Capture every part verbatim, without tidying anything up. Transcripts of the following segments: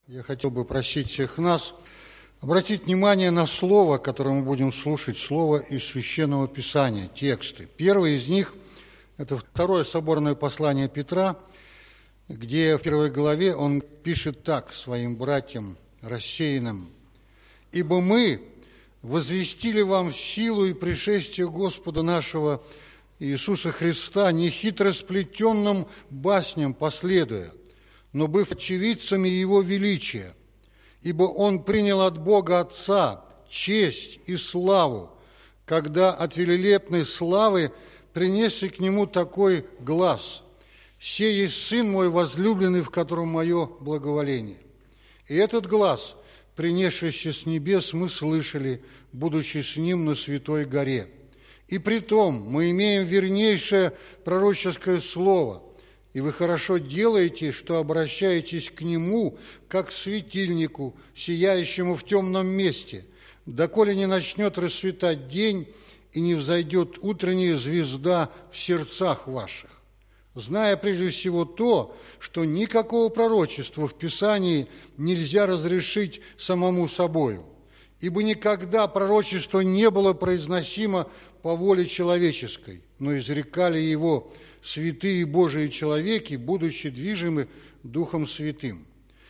Я хотел бы просить всех нас обратить внимание на слово, которое мы будем слушать, слово из Священного Писания, тексты. Первый из них – это второе соборное послание Петра, где в первой главе он пишет так своим братьям рассеянным: «Ибо мы возвестили вам силу и пришествие Господа нашего Иисуса Христа, не хитро сплетенным басням последуя, но быв очевидцами Его величия, ибо Он принял от Бога Отца честь и славу, когда от велелепной славы принесли к Нему такой глас: «Сей есть Сын мой возлюбленный, в котором мое благоволение». И этот глас, принесшийся с небес, мы слышали, будучи с Ним на Святой горе. И притом мы имеем вернейшее пророческое слово, и вы хорошо делаете, что обращаетесь к Нему, как к светильнику, сияющему в темном месте, доколе не начнет расцветать день и не взойдет утренняя звезда в сердцах ваших, зная прежде всего то, что никакого пророчества в Писании нельзя разрешить самому собою, ибо никогда пророчество не было произносимо по воле человеческой, но изрекали его святые Божии человеки, будучи движимы Духом Святым».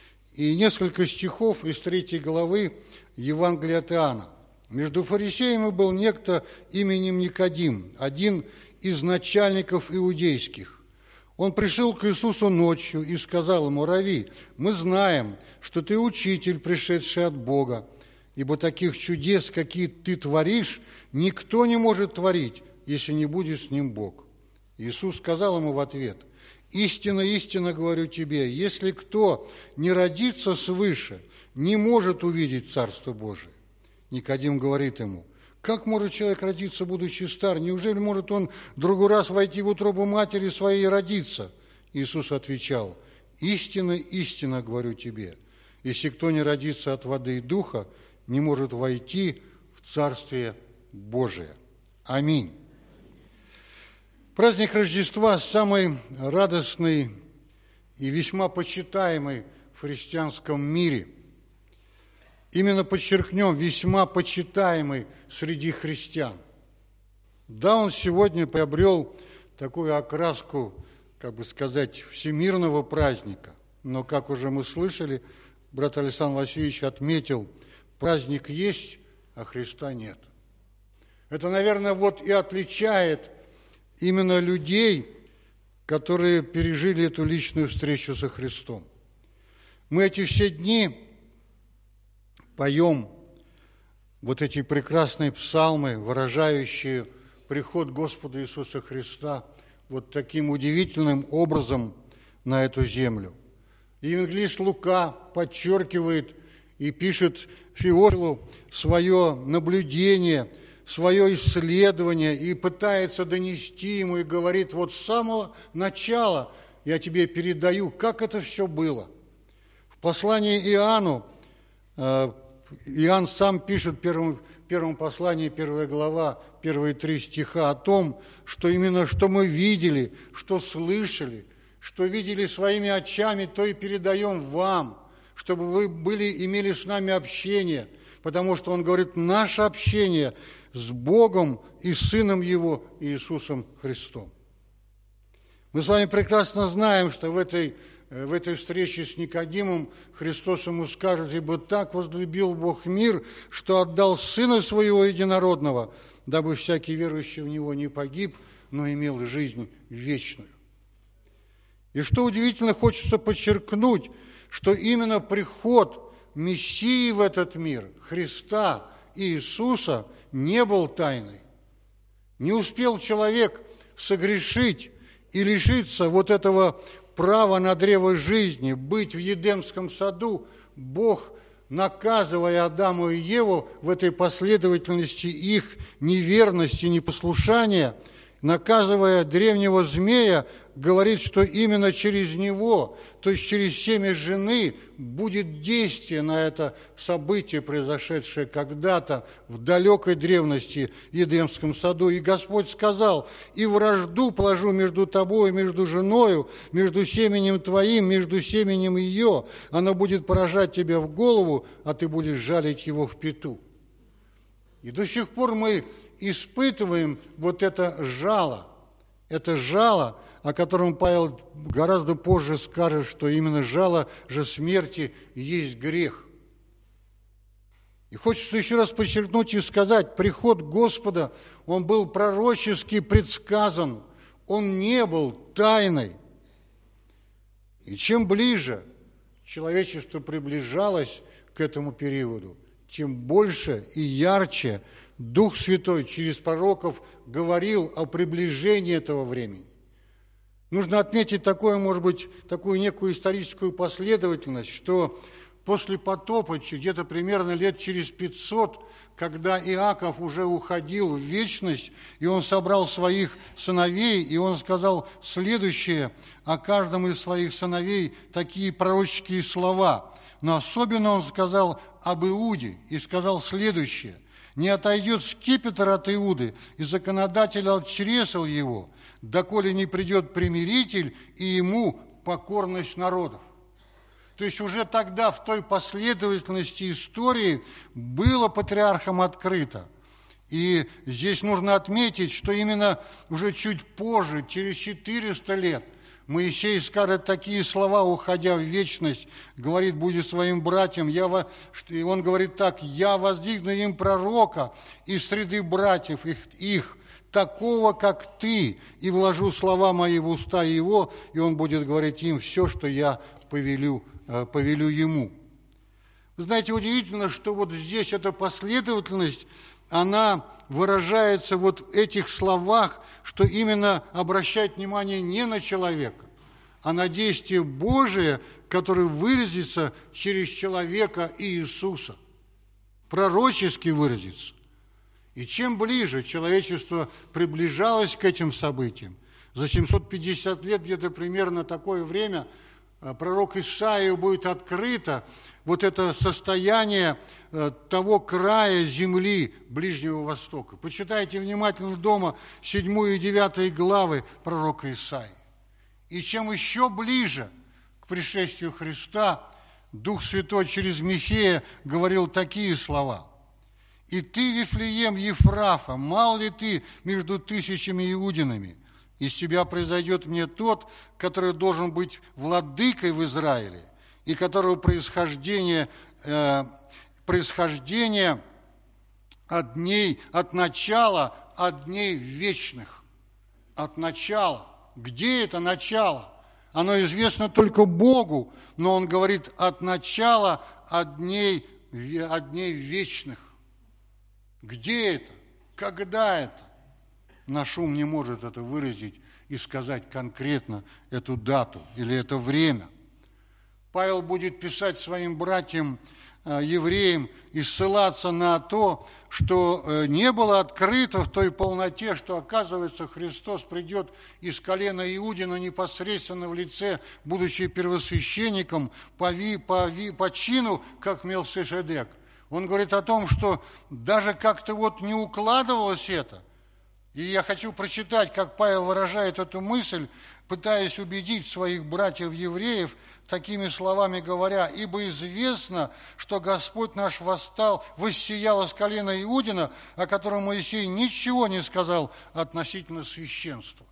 И несколько стихов из третьей главы Евангелия от Иоанна. «Между фарисеями был некто именем Никодим, один из начальников иудейских. Он пришел к Иисусу ночью и сказал ему: „Рави, мы знаем, что ты учитель, пришедший от Бога, ибо таких чудес, какие ты творишь, никто не может творить, если не будет с ним Бог“. Иисус сказал ему в ответ: „Истинно, истинно говорю тебе, если кто не родится свыше, не может увидеть Царство Божие“. Никодим говорит ему: „Как может человек родиться, будучи стар? Неужели может он другой раз войти в утробу матери своей и родиться?“ Иисус отвечал: „Истинно, истинно говорю тебе, если кто не родится от воды и духа, не может войти в Царствие Божие“. Аминь. Праздник Рождества – самый радостный и весьма почитаемый в христианском мире. Именно подчеркнем, весьма почитаемый среди христиан. Да, он сегодня приобрел такую окраску, как бы сказать, всемирного праздника, но, как уже мы слышали, брат Александр Васильевич отметил, праздник есть, а Христа нет. Это, наверное, вот и отличает именно людей, которые пережили эту личную встречу со Христом. Мы эти все дни поем вот эти прекрасные псалмы, выражающие приход Господа Иисуса Христа вот таким удивительным образом на эту землю. И евангелист Лука подчеркивает и пишет Феофилу свое наблюдение, свое исследование и пытается донести ему и говорит: вот с самого начала я тебе передаю, как это все было. В послании Иоанну, Иоанн сам пишет в первом, первом послании, первая глава, первые три стиха о том, что именно что мы видели, что слышали, что видели своими очами, то и передаем вам, чтобы вы были, имели с нами общение, потому что он говорит, наше общение с Богом и Сыном Его Иисусом Христом. Мы с вами прекрасно знаем, что в этой, в этой встрече с Никодимом Христос ему скажет: «Ибо так возлюбил Бог мир, что отдал Сына Своего Единородного, дабы всякий верующий в Него не погиб, но имел жизнь вечную». И что удивительно, хочется подчеркнуть, что именно приход Мессии в этот мир, Христа и Иисуса, не был тайной. Не успел человек согрешить и лишиться вот этого права на древо жизни, быть в Едемском саду, Бог, наказывая Адама и Еву в этой последовательности их неверности, непослушания, наказывая древнего змея, говорит, что именно через него, то есть через семя жены, будет действие на это событие, произошедшее когда-то в далекой древности в Едемском саду. И Господь сказал: «И вражду положу между тобой и между женою, между семенем твоим, между семенем ее. Она будет поражать тебя в голову, а ты будешь жалить его в пяту». И до сих пор мы испытываем вот это жало, это жало, о котором Павел гораздо позже скажет, что именно жало же смерти есть грех. И хочется еще раз подчеркнуть и сказать, приход Господа, он был пророчески предсказан, он не был тайной. И чем ближе человечество приближалось к этому периоду, тем больше и ярче Дух Святой через пророков говорил о приближении этого времени. Нужно отметить такое, может быть, такую некую историческую последовательность, что после потопа, где-то примерно лет через пятьсот, когда Иаков уже уходил в вечность, и он собрал своих сыновей, и он сказал следующее о каждом из своих сыновей, такие пророческие слова. Но особенно он сказал об Иуде и сказал следующее: «Не отойдет скипетр от Иуды, и законодатель от чресел его, доколе не придет примиритель, и ему покорность народов». То есть уже тогда в той последовательности истории было патриархам открыто. И здесь нужно отметить, что именно уже чуть позже, через четыреста лет, Моисей скажет такие слова, уходя в вечность, говорит: «Будет своим братьям». Я во... И он говорит так: «Я воздвигну им пророка из среды братьев их, их, такого, как ты, и вложу слова мои в уста его, и он будет говорить им все, что я повелю, повелю ему». Вы знаете, удивительно, что вот здесь эта последовательность, она выражается вот в этих словах, что именно обращает внимание не на человека, а на действие Божие, которое выразится через человека Иисуса, пророчески выразится. И чем ближе человечество приближалось к этим событиям, за семьсот пятьдесят лет, где-то примерно такое время, пророк Исаию будет открыто вот это состояние того края земли Ближнего Востока. Почитайте внимательно дома седьмую и девятую главы пророка Исаии. И чем еще ближе к пришествию Христа, Дух Святой через Михея говорил такие слова: «И ты, Вифлеем Ефрафа, мал ли ты между тысячами иудинами? Из тебя произойдет мне тот, который должен быть владыкой в Израиле, и которого происхождение, э, происхождение от дней, от начала, от дней вечных». От начала. Где это начало? Оно известно только Богу, но он говорит от начала, от дней, от дней вечных. Где это? Когда это? Наш ум не может это выразить и сказать конкретно эту дату или это время. Павел будет писать своим братьям, евреям, и ссылаться на то, что не было открыто в той полноте, что, оказывается, Христос придет из колена Иудина непосредственно в лице, будучи первосвященником, по, ви, по, ви, по чину, как Мелхиседек. Он говорит о том, что даже как-то вот не укладывалось это. И я хочу прочитать, как Павел выражает эту мысль, пытаясь убедить своих братьев-евреев, такими словами говоря: «Ибо известно, что Господь наш восстал, воссиял из колена Иудина, о котором Моисей ничего не сказал относительно священства».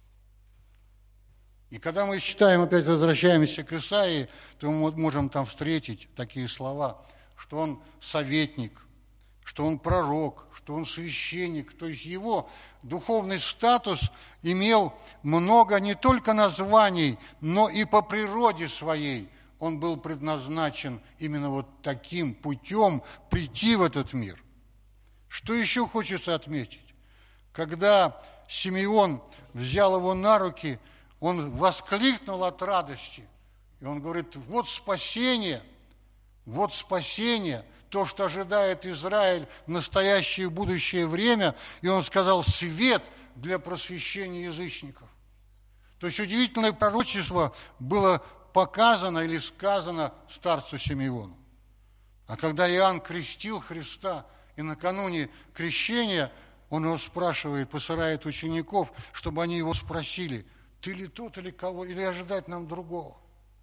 И когда мы читаем, опять возвращаемся к Исаии, то мы можем там встретить такие слова, что он советник, что он пророк, что он священник. То есть его духовный статус имел много не только названий, но и по природе своей он был предназначен именно вот таким путем прийти в этот мир. Что еще хочется отметить? Когда Симеон взял его на руки, он воскликнул от радости, и он говорит: вот спасение, вот спасение, то, что ожидает Израиль в настоящее и будущее время. И он сказал: свет для просвещения язычников. То есть удивительное пророчество было показано или сказано старцу Симеону. А когда Иоанн крестил Христа, и накануне крещения он его спрашивает, посылает учеников, чтобы они его спросили, ты ли тот или кого, или ожидать нам другого?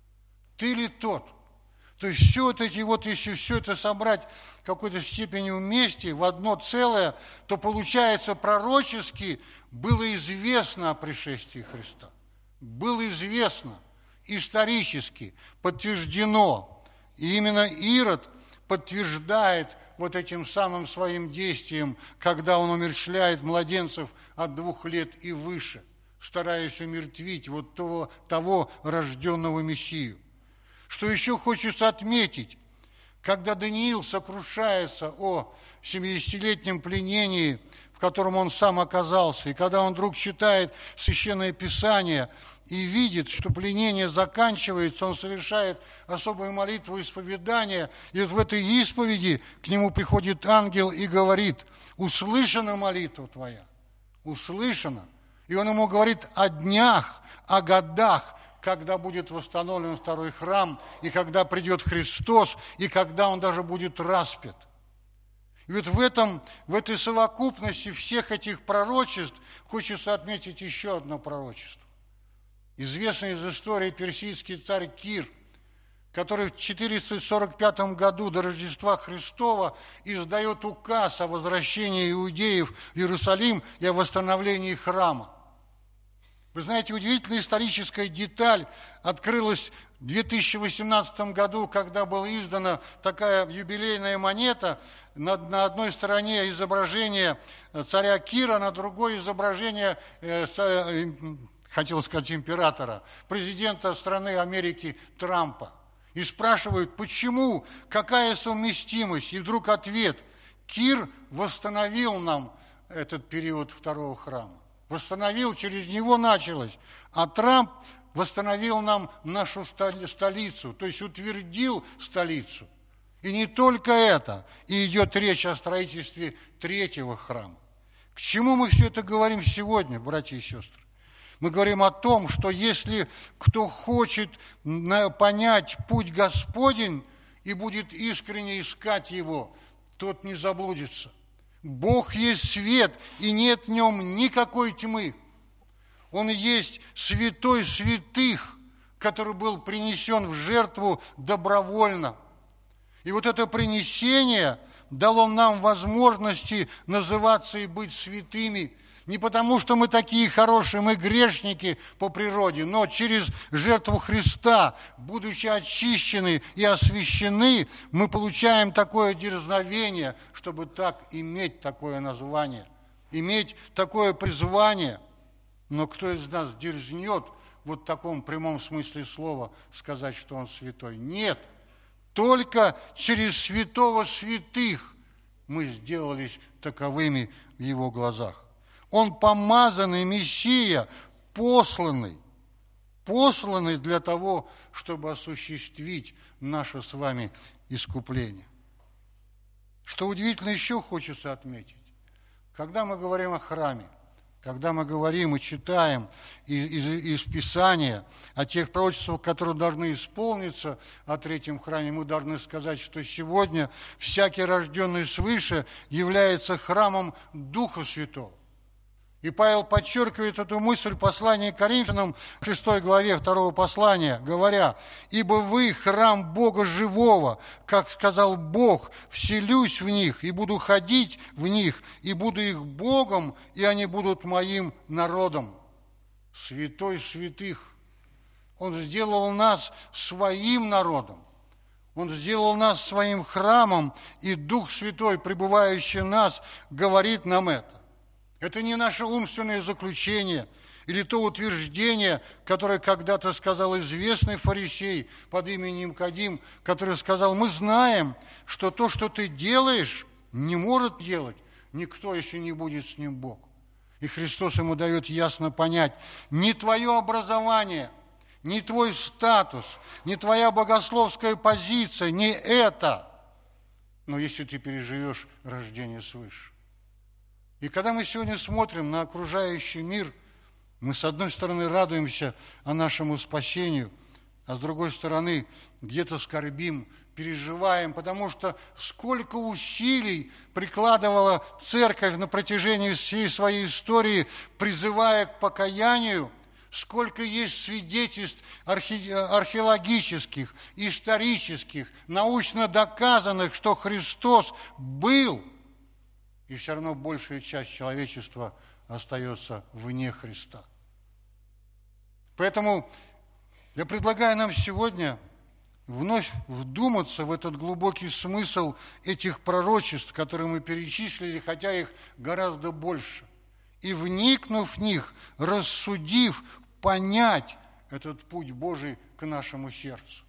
Ты ли тот? То есть все вот эти вот, если все это собрать в какой-то степени вместе, в одно целое, то получается пророчески было известно о пришествии Христа. Было известно, исторически подтверждено. И именно Ирод подтверждает вот этим самым своим действием, когда он умерщвляет младенцев от двух лет и выше, стараясь умертвить вот того, того рожденного Мессию. Что еще хочется отметить, когда Даниил сокрушается о семидесятилетнем пленении, в котором он сам оказался, и когда он вдруг читает Священное Писание и видит, что пленение заканчивается, он совершает особую молитву исповедания, и вот в этой исповеди к нему приходит ангел и говорит: «Услышана молитва твоя, услышана». И он ему говорит о днях, о годах, когда будет восстановлен второй храм, и когда придет Христос, и когда он даже будет распят. И вот в, этом, в этой совокупности всех этих пророчеств хочется отметить еще одно пророчество. Известный из истории персидский царь Кир, который в четыреста сорок пятом году до Рождества Христова издает указ о возвращении иудеев в Иерусалим и о восстановлении храма. Вы знаете, удивительная историческая деталь открылась в две тысячи восемнадцатом году, когда была издана такая юбилейная монета. На, на одной стороне изображение царя Кира, на другой изображение, э, э, хотел сказать, императора, президента страны Америки Трампа. И спрашивают, почему, какая совместимость? И вдруг ответ: Кир восстановил нам этот период второго храма. Восстановил, через него началось. А Трамп восстановил нам нашу столицу, то есть утвердил столицу. И не только это, и идет речь о строительстве третьего храма. К чему мы все это говорим сегодня, братья и сестры? Мы говорим о том, что если кто хочет понять путь Господень и будет искренне искать его, тот не заблудится. Бог есть свет, и нет в нем никакой тьмы. Он есть святой святых, который был принесен в жертву добровольно. И вот это принесение дало нам возможности называться и быть святыми. Не потому, что мы такие хорошие, мы грешники по природе, но через жертву Христа, будучи очищены и освящены, мы получаем такое дерзновение, чтобы так иметь такое название, иметь такое призвание. Но кто из нас дерзнет вот в таком прямом смысле слова сказать, что он святой? Нет, только через святого святых мы сделались таковыми в его глазах. Он помазанный Мессия, посланный, посланный для того, чтобы осуществить наше с вами искупление. Что удивительно еще хочется отметить, когда мы говорим о храме, когда мы говорим и читаем из, из Писания о тех пророчествах, которые должны исполниться о третьем храме, мы должны сказать, что сегодня всякий рожденный свыше является храмом Духа Святого. И Павел подчеркивает эту мысль в послании к Коринфянам, в шестой главе второго послания, говоря: «Ибо вы храм Бога живого, как сказал Бог, вселюсь в них, и буду ходить в них, и буду их Богом, и они будут моим народом». Святой святых. Он сделал нас своим народом. Он сделал нас своим храмом, и Дух Святой, пребывающий в нас, говорит нам это. Это не наше умственное заключение или то утверждение, которое когда-то сказал известный фарисей под именем Кадим, который сказал: мы знаем, что то, что ты делаешь, не может делать никто, если не будет с ним Бог. И Христос ему дает ясно понять: не твое образование, не твой статус, не твоя богословская позиция, не это, но если ты переживешь рождение свыше. И когда мы сегодня смотрим на окружающий мир, Мы, с одной стороны, радуемся о нашему спасению, а с другой стороны, где-то скорбим, переживаем, потому что сколько усилий прикладывала церковь на протяжении всей своей истории, призывая к покаянию, сколько есть свидетельств архе- археологических, исторических, научно доказанных, что Христос был, и все равно большая часть человечества остается вне Христа. Поэтому я предлагаю нам сегодня вновь вдуматься в этот глубокий смысл этих пророчеств, которые мы перечислили, хотя их гораздо больше. И, вникнув в них, рассудив, понять этот путь Божий к нашему сердцу.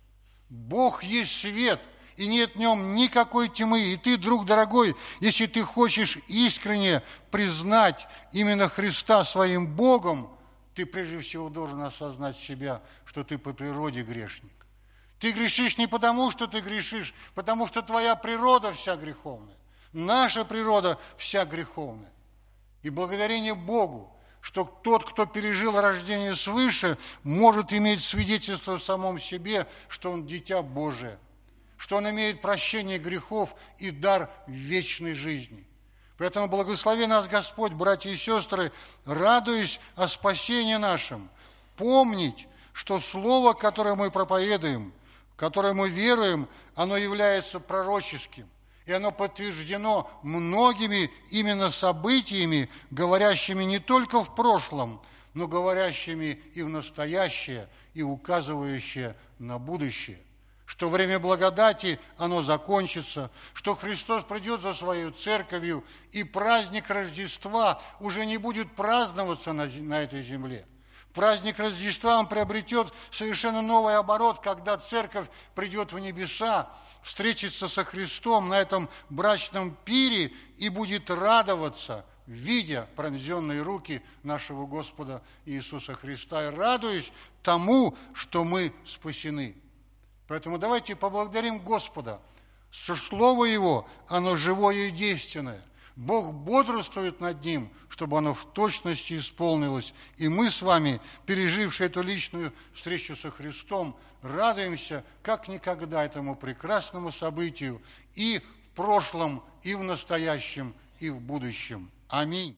Бог есть свет, и нет в нем никакой тьмы. И ты, друг дорогой, если ты хочешь искренне признать именно Христа своим Богом, ты прежде всего должен осознать себя, что ты по природе грешник. Ты грешишь не потому, что ты грешишь, потому что твоя природа вся греховная. Наша природа вся греховная. И благодарение Богу, что тот, кто пережил рождение свыше, может иметь свидетельство в самом себе, что он дитя Божие, что он имеет прощение грехов и дар вечной жизни. Поэтому благослови нас Господь, братья и сестры, радуясь о спасении нашем, помнить, что слово, которое мы проповедуем, в которое мы веруем, оно является пророческим, и оно подтверждено многими именно событиями, говорящими не только в прошлом, но говорящими и в настоящее, и указывающие на будущее. Что время благодати, оно закончится, что Христос придет за свою церковью, и праздник Рождества уже не будет праздноваться на, на этой земле. Праздник Рождества, он приобретет совершенно новый оборот, когда церковь придет в небеса, встретится со Христом на этом брачном пире и будет радоваться, видя пронзенные руки нашего Господа Иисуса Христа, и радуясь тому, что мы спасены. Поэтому давайте поблагодарим Господа, что Слово Его, оно живое и действенное. Бог бодрствует над ним, чтобы оно в точности исполнилось. И мы с вами, пережившие эту личную встречу со Христом, радуемся как никогда этому прекрасному событию и в прошлом, и в настоящем, и в будущем. Аминь.